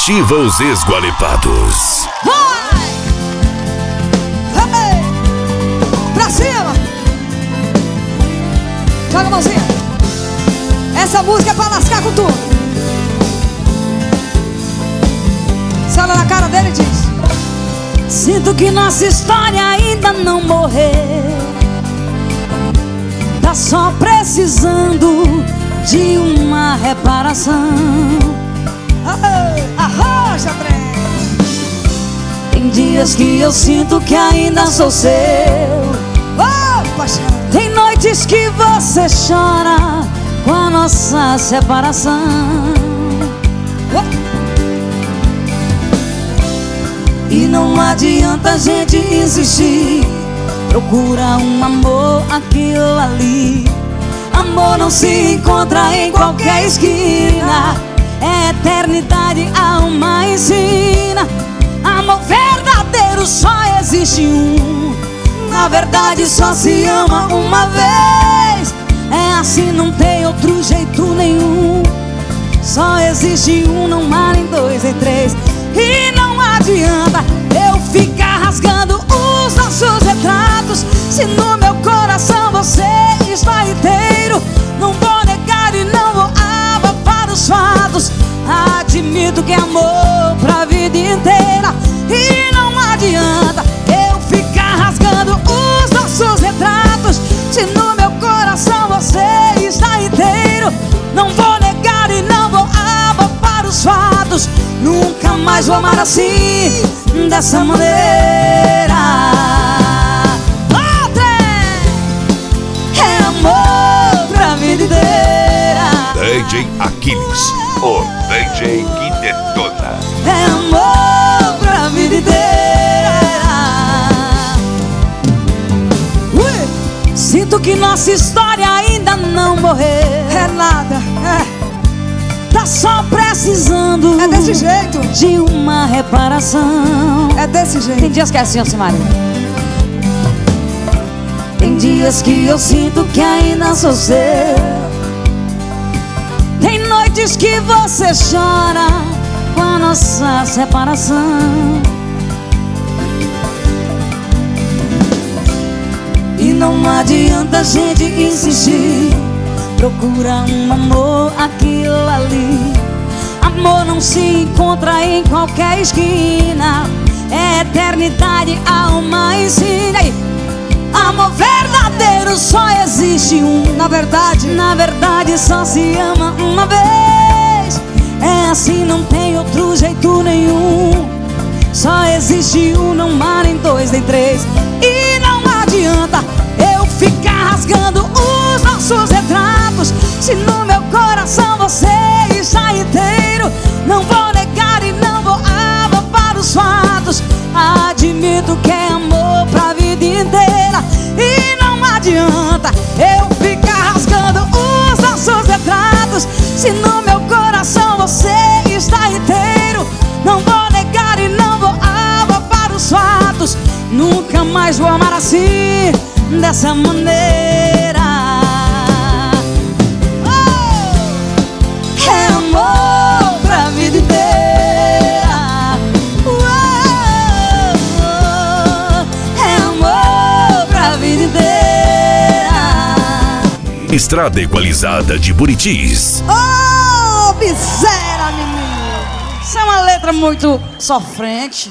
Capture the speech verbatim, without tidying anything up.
Ativa os Esgualepados. Vai! Hey! Pra cima! Joga a mãozinha. Essa música é pra lascar com tudo. Você olha na cara dele e diz: sinto que nossa história ainda não morreu. Tá só precisando de uma reparação. Arrocha, trem. Tem dias que eu sinto que ainda sou seu. Oh, paixão. Tem noites que você chora com a nossa separação. Oh. E não adianta a gente insistir. Procura um amor aqui ou ali. Amor não se encontra em qualquer esquina. É eternidade, a alma ensina. Amor verdadeiro só existe um. Na verdade só se ama uma vez. É assim, não tem outro jeito nenhum. Só existe um, não há nem dois, nem três. E não adianta eu ficar rasgando os nossos retratos, se no meu coração você está inteiro. Não vou negar e não vou abafar os fatos. Admito que é amor pra vida inteira. E não adianta eu ficar rasgando os nossos retratos, se no meu coração você está inteiro. Não vou negar e não vou abafar os fatos. Nunca mais vou amar assim, dessa maneira. É amor pra vida inteira. D J Aquiles, o D J que detona. É amor pra vida inteira. Ui! Sinto que nossa história ainda não morreu. É nada, é. Tá só precisando. É desse jeito. De uma reparação. É desse jeito. Tem dias que é assim, Alcimaria. Tem dias que eu sinto que ainda sou seu. Tem noites que você chora com a nossa separação. E não adianta a gente insistir. Procura um amor aqui ou ali. Amor não se encontra em qualquer esquina. É eternidade, a alma ensina. Amor verdadeiro só existe um. Na verdade, na verdade só se ama uma vez. É assim, não tem outro jeito nenhum. Só existe um, não há nem dois, nem três. E não adianta eu ficar rasgando os nossos retratos, se no meu coração você está inteiro. Não vou negar e não vou abafar os fatos. Admito que é amor pra vida inteira. E não adianta eu ficar rasgando os nossos retratos, se no meu coração você está inteiro. Não vou negar e não vou abafar os fatos. Nunca mais vou amar assim, dessa maneira. Oh! É amor pra vida inteira. Oh! É amor pra vida inteira. Estrada Equalizada de Buritis. Oh, miséria, menino. Isso é uma letra muito sofrente.